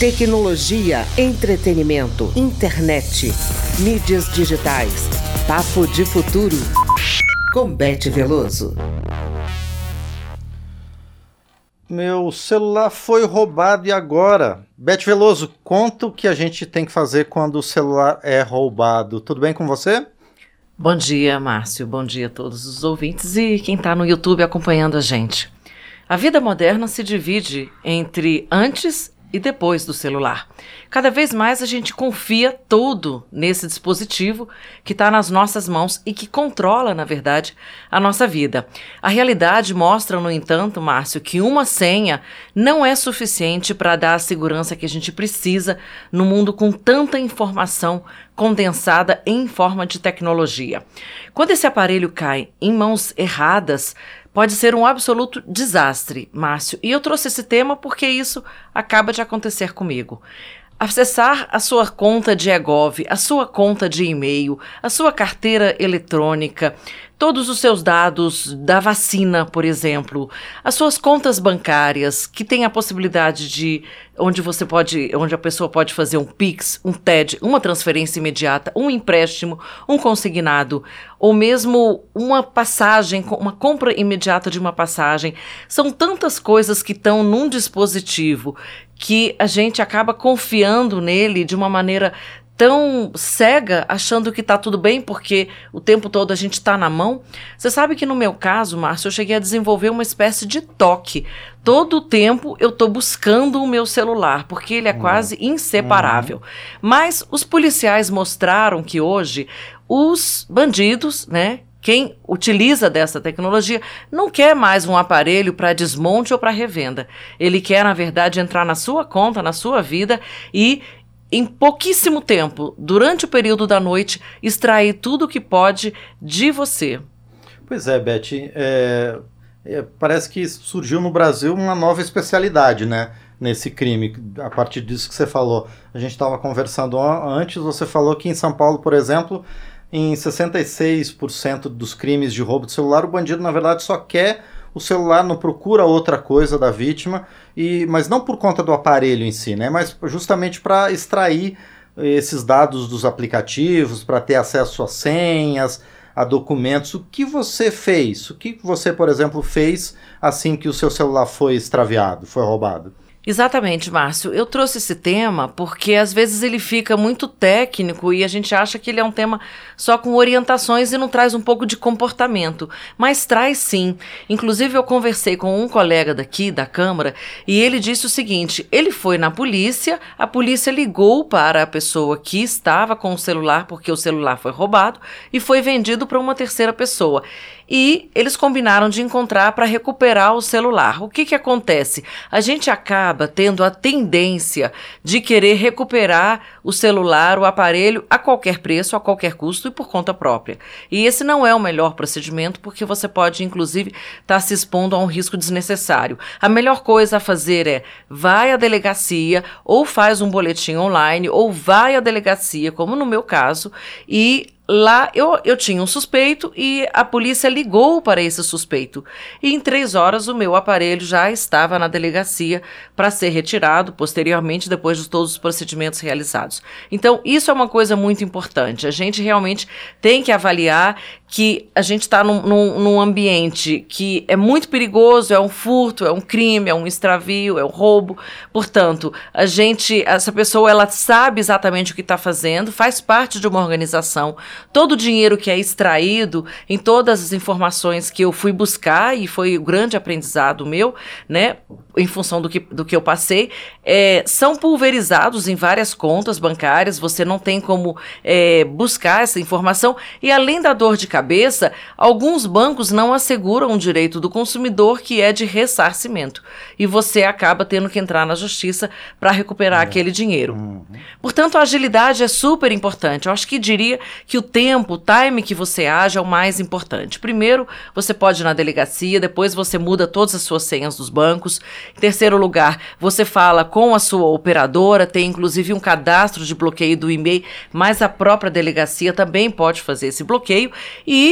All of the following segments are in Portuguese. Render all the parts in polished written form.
Tecnologia, entretenimento, internet, mídias digitais. Papo de Futuro, com Beth Veloso. Meu celular foi roubado e agora? Beth Veloso, conta o que a gente tem que fazer quando o celular é roubado. Tudo bem com você? Bom dia, Márcio. Bom dia a todos os ouvintes e quem está no YouTube acompanhando a gente. A vida moderna se divide entre antes e depois do celular. Cada vez mais a gente confia tudo nesse dispositivo que está nas nossas mãos e que controla, na verdade, a nossa vida. A realidade mostra, no entanto, Márcio, que uma senha não é suficiente para dar a segurança que a gente precisa no mundo com tanta informação condensada em forma de tecnologia. Quando esse aparelho cai em mãos erradas, pode ser um absoluto desastre, Márcio. E eu trouxe esse tema porque isso acaba de acontecer comigo. Acessar a sua conta de eGov, a sua conta de e-mail, a sua carteira eletrônica, todos os seus dados da vacina, por exemplo, as suas contas bancárias, que tem a possibilidade de onde a pessoa pode fazer um Pix, um TED, uma transferência imediata, um empréstimo, um consignado, ou mesmo uma passagem, uma compra imediata de uma passagem. São tantas coisas que estão num dispositivo que a gente acaba confiando nele de uma maneira tão cega, achando que está tudo bem, porque o tempo todo a gente está na mão. Você sabe que no meu caso, Márcio, eu cheguei a desenvolver uma espécie de toque. Todo o tempo eu estou buscando o meu celular, porque ele é quase inseparável. Mas os policiais mostraram que hoje os bandidos, né, quem utiliza dessa tecnologia não quer mais um aparelho para desmonte ou para revenda. Ele quer, na verdade, entrar na sua conta, na sua vida e, em pouquíssimo tempo, durante o período da noite, extrair tudo o que pode de você. Pois é, Beth. Parece que surgiu no Brasil uma nova especialidade, né, nesse crime, a partir disso que você falou. A gente estava conversando antes, você falou que em São Paulo, por exemplo, em 66% dos crimes de roubo de celular, o bandido, na verdade, só quer o celular, não procura outra coisa da vítima, mas não por conta do aparelho em si, né? Mas justamente para extrair esses dados dos aplicativos, para ter acesso a senhas, a documentos. O que você fez? O que você, por exemplo, fez assim que o seu celular foi extraviado, foi roubado? Exatamente, Márcio. Eu trouxe esse tema porque às vezes ele fica muito técnico e a gente acha que ele é um tema só com orientações e não traz um pouco de comportamento. Mas traz sim. Inclusive eu conversei com um colega daqui da Câmara e ele disse o seguinte: ele foi na polícia, a polícia ligou para a pessoa que estava com o celular porque o celular foi roubado e foi vendido para uma terceira pessoa. E eles combinaram de encontrar para recuperar o celular. O que acontece? A gente acaba tendo a tendência de querer recuperar o celular, o aparelho, a qualquer preço, a qualquer custo e por conta própria. E esse não é o melhor procedimento, porque você pode, inclusive, estar se expondo a um risco desnecessário. A melhor coisa a fazer é, vai à delegacia, ou faz um boletim online, ou vai à delegacia, como no meu caso, e lá eu tinha um suspeito e a polícia ligou para esse suspeito. E em 3 horas o meu aparelho já estava na delegacia para ser retirado posteriormente, depois de todos os procedimentos realizados. Então, isso é uma coisa muito importante. A gente realmente tem que avaliar que a gente está num ambiente que é muito perigoso, é um furto, é um crime, é um extravio, é um roubo. Portanto, essa pessoa, ela sabe exatamente o que está fazendo, faz parte de uma organização. Todo o dinheiro que é extraído em todas as informações que eu fui buscar, e foi o grande aprendizado meu, né, em função do que eu passei, são pulverizados em várias contas bancárias. Você não tem como buscar essa informação, e além da dor de cabeça, alguns bancos não asseguram o direito do consumidor, que é de ressarcimento, e você acaba tendo que entrar na justiça para recuperar aquele dinheiro. Portanto, a agilidade é super importante. Eu acho que diria que o time que você age é o mais importante. Primeiro, você pode ir na delegacia, depois você muda todas as suas senhas dos bancos. Em terceiro lugar, você fala com a sua operadora, tem inclusive um cadastro de bloqueio do e-mail, mas a própria delegacia também pode fazer esse bloqueio. E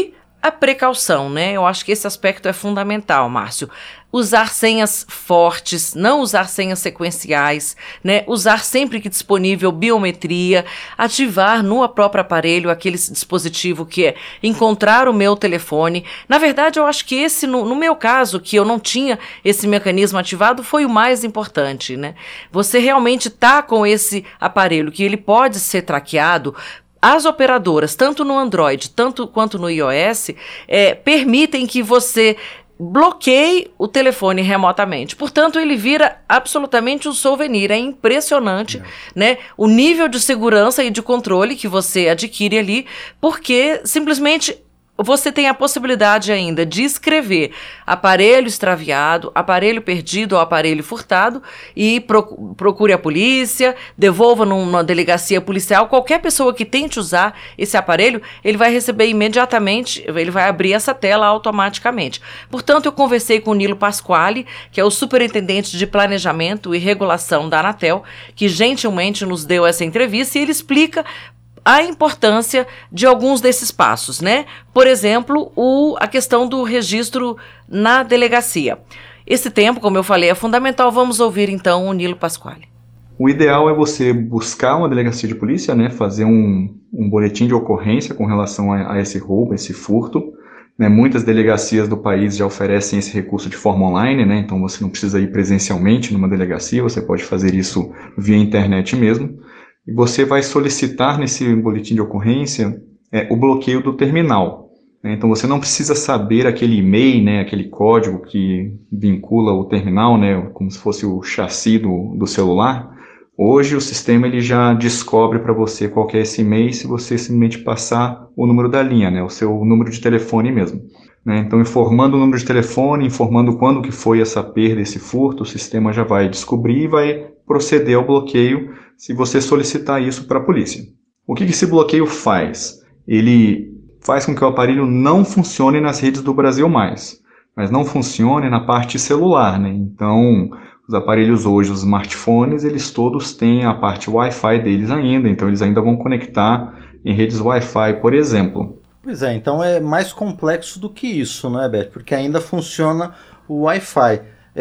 a precaução, né? Eu acho que esse aspecto é fundamental, Márcio. Usar senhas fortes, não usar senhas sequenciais, né? Usar sempre que disponível biometria, ativar no próprio aparelho aquele dispositivo que é encontrar o meu telefone. Na verdade, eu acho que esse, no meu caso, que eu não tinha esse mecanismo ativado, foi o mais importante, né? Você realmente tá com esse aparelho que ele pode ser traqueado. As operadoras, tanto no Android, tanto quanto no iOS, permitem que você bloqueie o telefone remotamente. Portanto, ele vira absolutamente um souvenir. É impressionante, né, o nível de segurança e de controle que você adquire ali, porque simplesmente você tem a possibilidade ainda de escrever aparelho extraviado, aparelho perdido ou aparelho furtado e procure a polícia, devolva numa delegacia policial. Qualquer pessoa que tente usar esse aparelho, ele vai receber imediatamente, ele vai abrir essa tela automaticamente. Portanto, eu conversei com o Nilo Pasquale, que é o superintendente de planejamento e regulação da Anatel, que gentilmente nos deu essa entrevista, e ele explica a importância de alguns desses passos, né? Por exemplo, a questão do registro na delegacia. Esse tempo, como eu falei, é fundamental. Vamos ouvir então o Nilo Pasquale. O ideal é você buscar uma delegacia de polícia, né? Fazer um boletim de ocorrência com relação a esse roubo, esse furto. Né? Muitas delegacias do país já oferecem esse recurso de forma online, né? Então você não precisa ir presencialmente numa delegacia, você pode fazer isso via internet mesmo. E você vai solicitar nesse boletim de ocorrência o bloqueio do terminal. Né? Então você não precisa saber aquele e-mail, né, aquele código que vincula o terminal, né, como se fosse o chassi do celular. Hoje o sistema ele já descobre para você qual que é esse e-mail se você simplesmente passar o número da linha, né, o seu número de telefone mesmo. Né? Então informando o número de telefone, informando quando que foi essa perda, esse furto, o sistema já vai descobrir e vai proceder ao bloqueio se você solicitar isso para a polícia. O que esse bloqueio faz? Ele faz com que o aparelho não funcione nas redes do Brasil mais, mas não funcione na parte celular, né? Então, os aparelhos hoje, os smartphones, eles todos têm a parte Wi-Fi deles ainda, então eles ainda vão conectar em redes Wi-Fi, por exemplo. Pois é, então é mais complexo do que isso, né, Beth? Porque ainda funciona o Wi-Fi.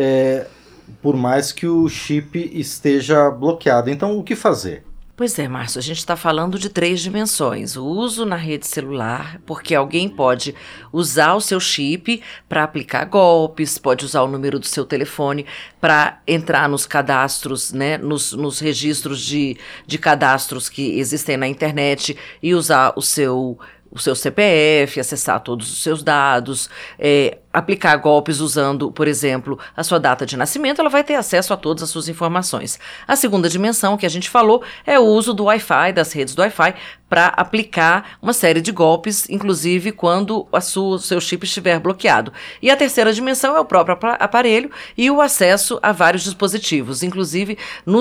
Por mais que o chip esteja bloqueado. Então, o que fazer? Pois é, Márcio, a gente está falando de 3 dimensões. O uso na rede celular, porque alguém pode usar o seu chip para aplicar golpes, pode usar o número do seu telefone para entrar nos cadastros, né, nos registros de cadastros que existem na internet e usar o seu CPF, acessar todos os seus dados, aplicar golpes usando, por exemplo, a sua data de nascimento. Ela vai ter acesso a todas as suas informações. A segunda dimensão que a gente falou é o uso do Wi-Fi, das redes do Wi-Fi, para aplicar uma série de golpes, inclusive quando o seu chip estiver bloqueado. E a terceira dimensão é o próprio aparelho e o acesso a vários dispositivos. Inclusive,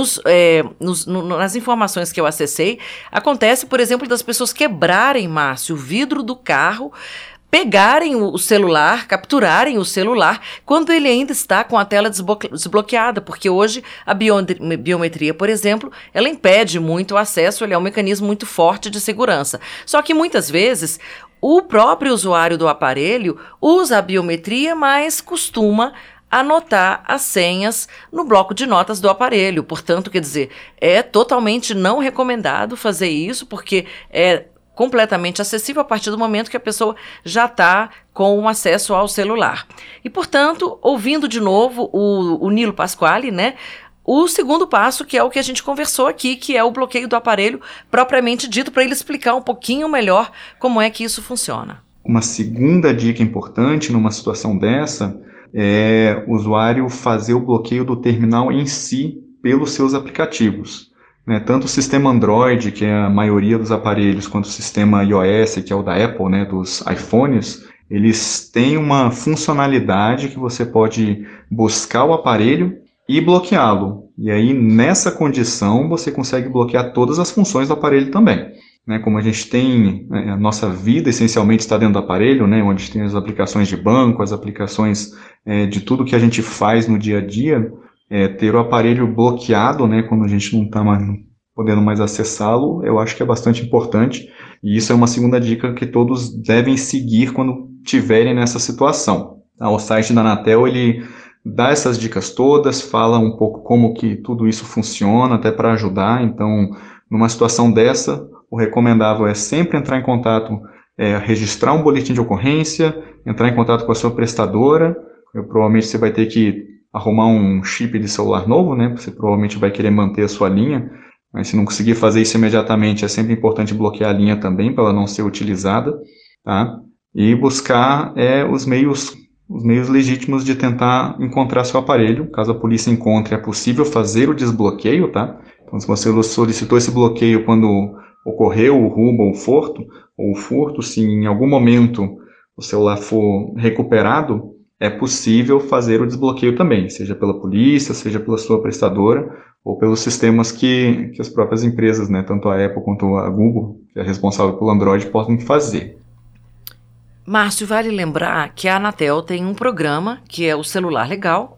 nas informações que eu acessei, acontece, por exemplo, das pessoas quebrarem, Márcio, o vidro do carro, pegarem o celular, capturarem o celular, quando ele ainda está com a tela desbloqueada, porque hoje a biometria, por exemplo, ela impede muito o acesso, ele é um mecanismo muito forte de segurança. Só que muitas vezes o próprio usuário do aparelho usa a biometria, mas costuma anotar as senhas no bloco de notas do aparelho. Portanto, quer dizer, é totalmente não recomendado fazer isso, porque é completamente acessível a partir do momento que a pessoa já está com um acesso ao celular. E, portanto, ouvindo de novo o Nilo Pasquale, né, o segundo passo, que é o que a gente conversou aqui, que é o bloqueio do aparelho propriamente dito, para ele explicar um pouquinho melhor como é que isso funciona. Uma segunda dica importante numa situação dessa é o usuário fazer o bloqueio do terminal em si pelos seus aplicativos. Tanto o sistema Android, que é a maioria dos aparelhos, quanto o sistema iOS, que é o da Apple, né, dos iPhones, eles têm uma funcionalidade que você pode buscar o aparelho e bloqueá-lo. E aí, nessa condição, você consegue bloquear todas as funções do aparelho também. Como a gente tem, a nossa vida essencialmente está dentro do aparelho, né, onde a gente tem as aplicações de banco, as aplicações de tudo que a gente faz no dia a dia. Ter o aparelho bloqueado, né, quando a gente não está podendo mais acessá-lo, eu acho que é bastante importante. E isso é uma segunda dica que todos devem seguir quando tiverem nessa situação. O site da Anatel, ele dá essas dicas todas, fala um pouco como que tudo isso funciona, até para ajudar. Então, numa situação dessa, o recomendável é sempre entrar em contato, registrar um boletim de ocorrência, entrar em contato com a sua prestadora. Provavelmente você vai ter que arrumar um chip de celular novo, né? Você provavelmente vai querer manter a sua linha, mas se não conseguir fazer isso imediatamente, é sempre importante bloquear a linha também, para ela não ser utilizada, tá? E buscar os meios legítimos de tentar encontrar seu aparelho. Caso a polícia encontre, é possível fazer o desbloqueio, tá? Então, se você solicitou esse bloqueio quando ocorreu o roubo ou o furto, se em algum momento o celular for recuperado, é possível fazer o desbloqueio também, seja pela polícia, seja pela sua prestadora, ou pelos sistemas que as próprias empresas, né, tanto a Apple quanto a Google, que é responsável pelo Android, podem fazer. Márcio, vale lembrar que a Anatel tem um programa que é o Celular Legal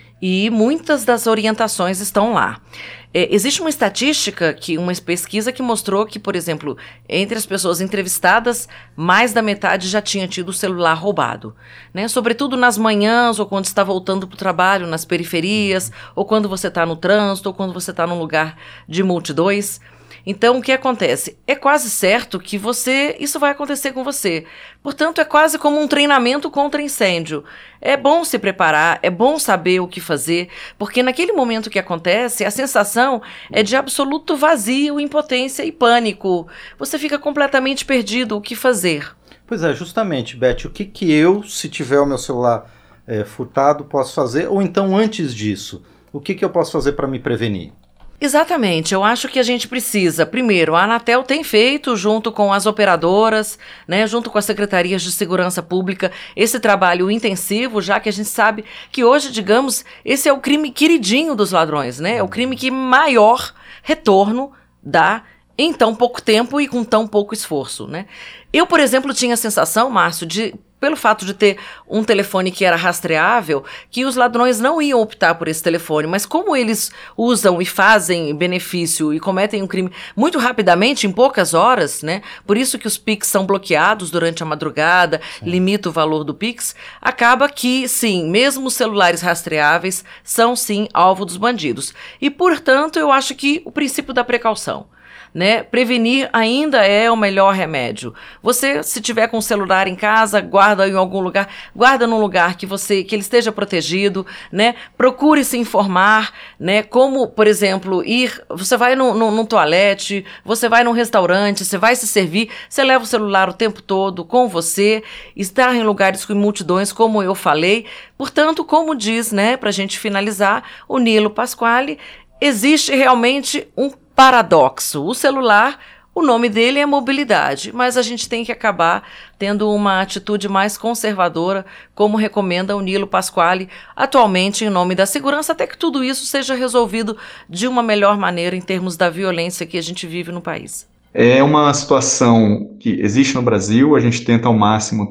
e muitas das orientações estão lá. Existe uma estatística, uma pesquisa que mostrou que, por exemplo, entre as pessoas entrevistadas, mais da metade já tinha tido o celular roubado, né? Sobretudo nas manhãs, ou quando está voltando para o trabalho, nas periferias, ou quando você está no trânsito, ou quando você está num lugar de multidões. Então, o que acontece? É quase certo que isso vai acontecer com você. Portanto, é quase como um treinamento contra incêndio. É bom se preparar, é bom saber o que fazer, porque naquele momento que acontece, a sensação é de absoluto vazio, impotência e pânico. Você fica completamente perdido, o que fazer? Pois é, justamente, Beth, o que eu, se tiver o meu celular furtado, posso fazer? Ou então, antes disso, o que eu posso fazer para me prevenir? Exatamente, eu acho que a gente precisa, primeiro, a Anatel tem feito, junto com as operadoras, né, junto com as secretarias de segurança pública, esse trabalho intensivo, já que a gente sabe que hoje, digamos, esse é o crime queridinho dos ladrões, né, é o crime que maior retorno dá em tão pouco tempo e com tão pouco esforço, né. Eu, por exemplo, tinha a sensação, Márcio, pelo fato de ter um telefone que era rastreável, que os ladrões não iam optar por esse telefone, mas como eles usam e fazem benefício e cometem um crime muito rapidamente, em poucas horas, né? Por isso que os Pix são bloqueados durante a madrugada, limita o valor do Pix, acaba que, sim, mesmo os celulares rastreáveis são, sim, alvo dos bandidos. E, portanto, eu acho que o princípio da precaução, né? Prevenir ainda é o melhor remédio. Você, se tiver com o celular em casa, guarda em algum lugar, guarda num lugar que ele esteja protegido, né? Procure se informar, né? Como, por exemplo, você vai num toalete, você vai num restaurante, você vai se servir, você leva o celular o tempo todo com você, estar em lugares com multidões, como eu falei. Portanto, como diz, né, pra gente finalizar, o Nilo Pasquale, existe realmente um paradoxo. O celular, o nome dele é mobilidade, mas a gente tem que acabar tendo uma atitude mais conservadora, como recomenda o Nilo Pasquale, atualmente em nome da segurança, até que tudo isso seja resolvido de uma melhor maneira em termos da violência que a gente vive no país. É uma situação que existe no Brasil, a gente tenta ao máximo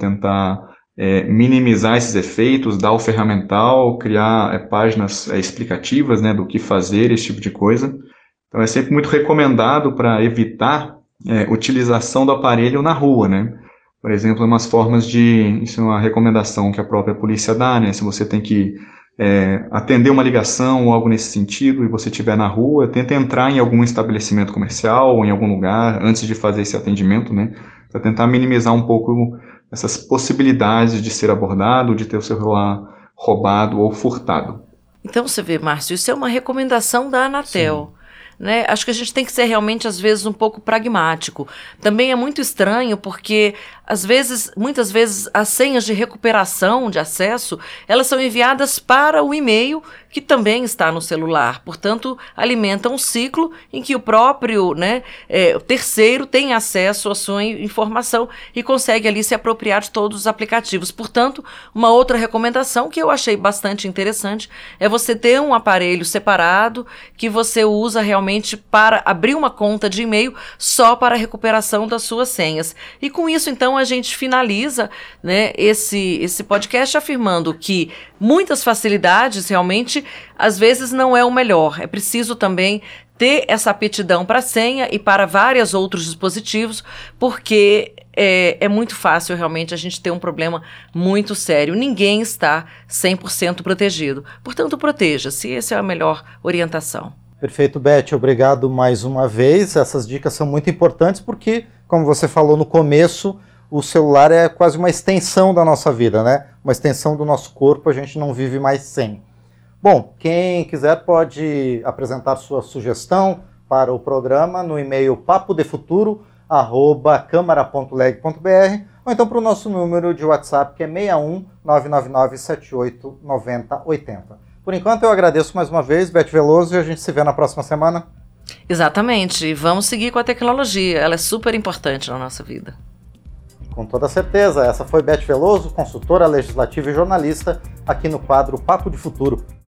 minimizar esses efeitos, dar o ferramental, criar páginas explicativas, né, do que fazer, esse tipo de coisa. Então é sempre muito recomendado para evitar utilização do aparelho na rua, né? Por exemplo, isso é uma recomendação que a própria polícia dá, né? Se você tem que atender uma ligação ou algo nesse sentido e você estiver na rua, tenta entrar em algum estabelecimento comercial ou em algum lugar antes de fazer esse atendimento, né? Para tentar minimizar um pouco essas possibilidades de ser abordado, de ter o celular roubado ou furtado. Então você vê, Márcio, isso é uma recomendação da Anatel. Sim. Né? Acho que a gente tem que ser realmente, às vezes, um pouco pragmático. Também é muito estranho porque, muitas vezes, as senhas de recuperação de acesso, elas são enviadas para o e-mail que também está no celular. Portanto, alimenta um ciclo em que o próprio, o terceiro tem acesso à sua informação e consegue ali se apropriar de todos os aplicativos. Portanto, uma outra recomendação que eu achei bastante interessante é você ter um aparelho separado que você usa realmente para abrir uma conta de e-mail só para a recuperação das suas senhas. E com isso, então, a gente finaliza, né, esse podcast afirmando que muitas facilidades realmente limite, às vezes não é o melhor. É preciso também ter essa aptidão para a senha e para vários outros dispositivos, porque é muito fácil realmente a gente ter um problema muito sério. Ninguém está 100% protegido. Portanto, proteja-se. Essa é a melhor orientação. Perfeito, Beth. Obrigado mais uma vez. Essas dicas são muito importantes porque, como você falou no começo, o celular é quase uma extensão da nossa vida, né? Uma extensão do nosso corpo, a gente não vive mais sem. Bom, quem quiser pode apresentar sua sugestão para o programa no e-mail papodefuturo@câmara.leg.br ou então para o nosso número de WhatsApp, que é 61 999 78 90 80. Por enquanto, eu agradeço mais uma vez, Beth Veloso, e a gente se vê na próxima semana. Exatamente. Vamos seguir com a tecnologia. Ela é super importante na nossa vida. Com toda certeza. Essa foi Beth Veloso, consultora legislativa e jornalista, aqui no quadro Papo de Futuro.